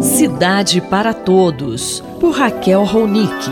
Cidade para Todos, por Raquel Ronick.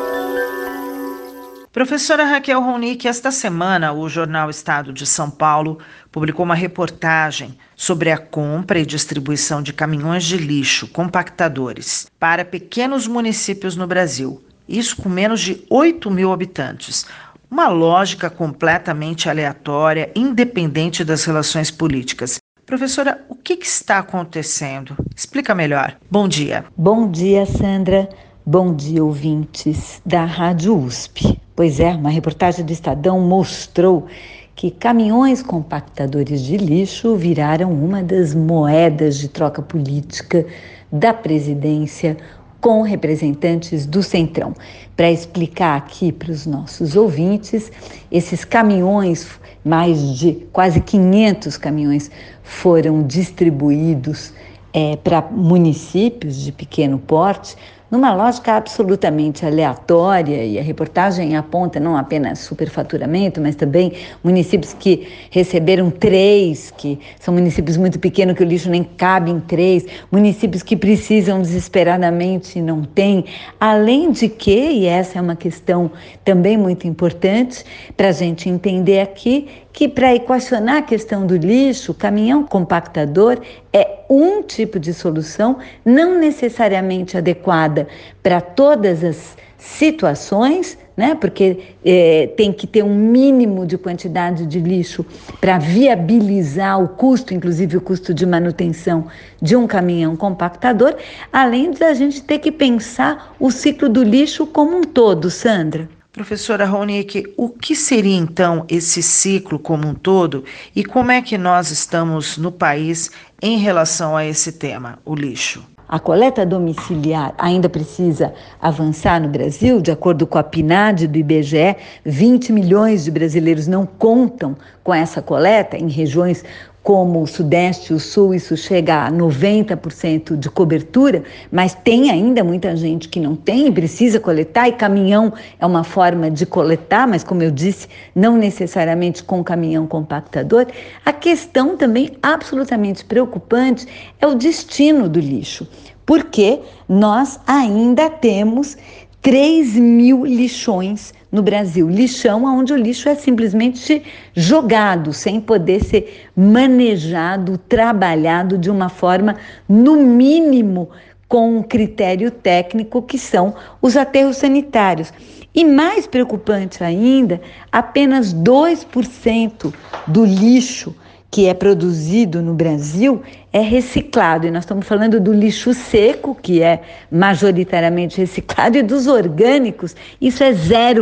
Professora Raquel Ronick, esta semana o jornal Estado de São Paulo publicou uma reportagem sobre a compra e distribuição de caminhões de lixo compactadores para pequenos municípios no Brasil, isso com menos de 8 mil habitantes. Uma lógica completamente aleatória, independente das relações políticas. Professora, o que está acontecendo? Explica melhor. Bom dia. Bom dia, Sandra. Bom dia, ouvintes da Rádio USP. Pois é, uma reportagem do Estadão mostrou que caminhões compactadores de lixo viraram uma das moedas de troca política da presidência com representantes do Centrão. Para explicar aqui para os nossos ouvintes, esses caminhões, mais de quase 500 caminhões, foram distribuídos para municípios de pequeno porte, numa lógica absolutamente aleatória, e a reportagem aponta não apenas superfaturamento, mas também municípios que receberam 3, que são municípios muito pequenos, que o lixo nem cabe em 3, municípios que precisam desesperadamente e não têm, além de e essa é uma questão também muito importante para a gente entender aqui, que para equacionar a questão do lixo, o caminhão compactador é um tipo de solução, não necessariamente adequada para todas as situações, né? Porque tem que ter um mínimo de quantidade de lixo para viabilizar o custo, inclusive o custo de manutenção de um caminhão compactador, além de a gente ter que pensar o ciclo do lixo como um todo, Sandra. Professora Ronick, o que seria então esse ciclo como um todo e como é que nós estamos no país em relação a esse tema, o lixo? A coleta domiciliar ainda precisa avançar no Brasil. De acordo com a PNAD do IBGE, 20 milhões de brasileiros não contam com essa coleta. Em regiões como o Sudeste e o Sul, isso chega a 90% de cobertura, mas tem ainda muita gente que não tem e precisa coletar, e caminhão é uma forma de coletar, mas como eu disse, não necessariamente com caminhão compactador. A questão também absolutamente preocupante é o destino do lixo, porque nós ainda temos 3 mil lixões no Brasil, lixão onde o lixo é simplesmente jogado, sem poder ser manejado, trabalhado de uma forma, no mínimo, com um critério técnico, que são os aterros sanitários. E mais preocupante ainda, apenas 2% do lixo que é produzido no Brasil é reciclado. E nós estamos falando do lixo seco, que é majoritariamente reciclado, e dos orgânicos, isso é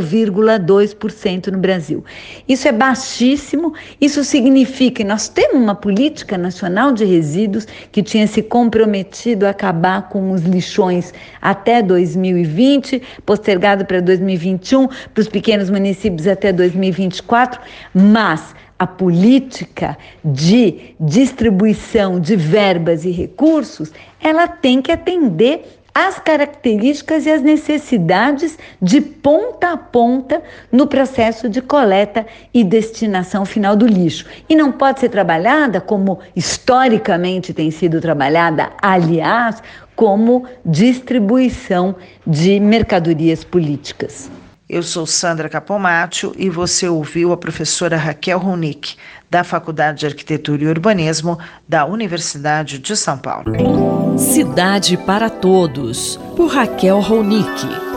0,2% no Brasil. Isso é baixíssimo, isso significa que nós temos uma política nacional de resíduos que tinha se comprometido a acabar com os lixões até 2020, postergado para 2021, para os pequenos municípios até 2024, mas a política de distribuição de verbas e recursos, ela tem que atender às características e às necessidades de ponta a ponta no processo de coleta e destinação final do lixo. E não pode ser trabalhada como historicamente tem sido trabalhada, aliás, como distribuição de mercadorias políticas. Eu sou Sandra Capomatto e você ouviu a professora Raquel Ronick, da Faculdade de Arquitetura e Urbanismo da Universidade de São Paulo. Cidade para Todos, por Raquel Ronick.